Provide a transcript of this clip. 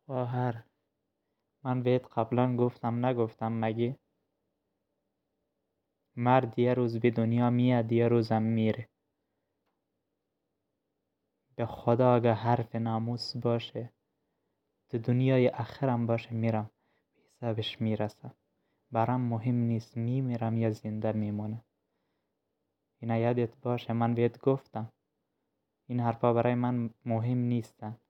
خواهر، من بهت قبلا گفتم نگفتم مگه؟ مرد یه روز به دنیا میاد یه روزم میره. به خدا اگه حرف ناموس باشه تو دنیای آخرم باشه میرم به حسابش میرسم. برام مهم نیست میمیرم یا زنده میمونم. اینا یادت باشه من بهت گفتم این حرفا برای من مهم نیستن.